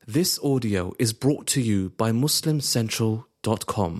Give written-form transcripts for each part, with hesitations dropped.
This audio is brought to you by MuslimCentral.com.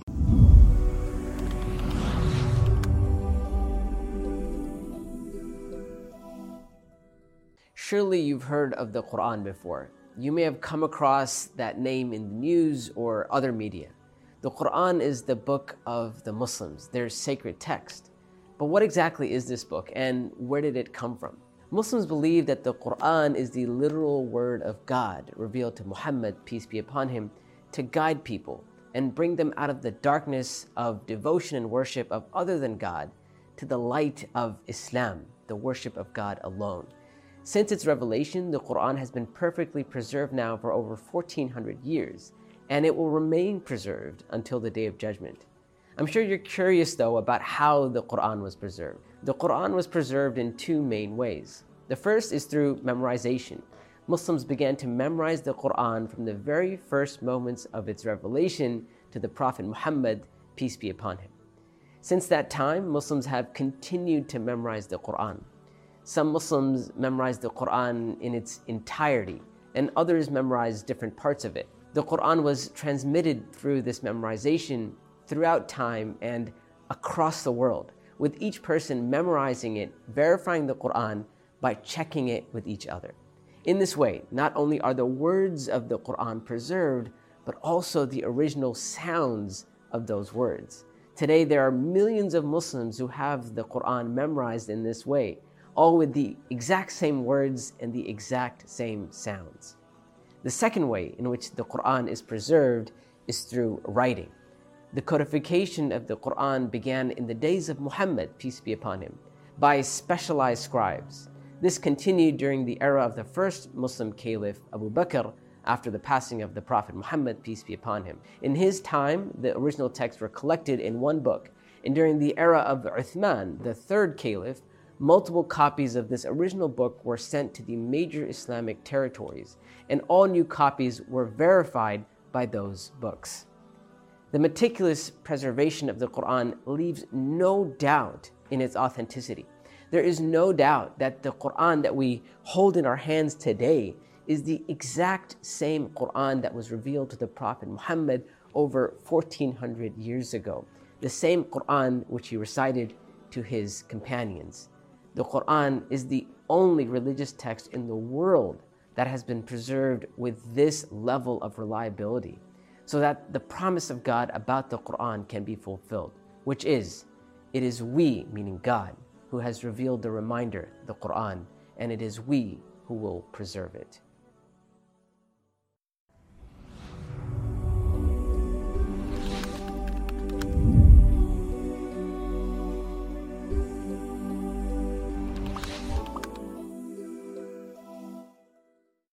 Surely you've heard of the Quran before. You may have come across that name in the news or other media. The Quran is the book of the Muslims, their sacred text. But what exactly is this book and where did it come from? Muslims believe that the Quran is the literal word of God revealed to Muhammad, peace be upon him, to guide people and bring them out of the darkness of devotion and worship of other than God to the light of Islam, the worship of God alone. Since its revelation, the Quran has been perfectly preserved now for over 1400 years, and it will remain preserved until the Day of Judgment. I'm sure you're curious though about how the Quran was preserved. The Quran was preserved in two main ways. The first is through memorization. Muslims began to memorize the Quran from the very first moments of its revelation to the Prophet Muhammad, peace be upon him. Since that time, Muslims have continued to memorize the Quran. Some Muslims memorize the Quran in its entirety, and others memorize different parts of it. The Quran was transmitted through this memorization throughout time and across the world, with each person memorizing it, verifying the Quran by checking it with each other. In this way, not only are the words of the Quran preserved, but also the original sounds of those words. Today, there are millions of Muslims who have the Quran memorized in this way, all with the exact same words and the exact same sounds. The second way in which the Quran is preserved is through writing. The codification of the Quran began in the days of Muhammad, peace be upon him, by specialized scribes. This continued during the era of the first Muslim caliph, Abu Bakr, after the passing of the Prophet Muhammad, peace be upon him. In his time, the original texts were collected in one book, and during the era of Uthman, the third caliph, multiple copies of this original book were sent to the major Islamic territories, and all new copies were verified by those books. The meticulous preservation of the Quran leaves no doubt in its authenticity. There is no doubt that the Quran that we hold in our hands today is the exact same Quran that was revealed to the Prophet Muhammad over 1400 years ago. The same Quran which he recited to his companions. The Quran is the only religious text in the world that has been preserved with this level of reliability, so that the promise of God about the Quran can be fulfilled, which is, it is we, meaning God, who has revealed the reminder, the Quran, and it is we who will preserve it.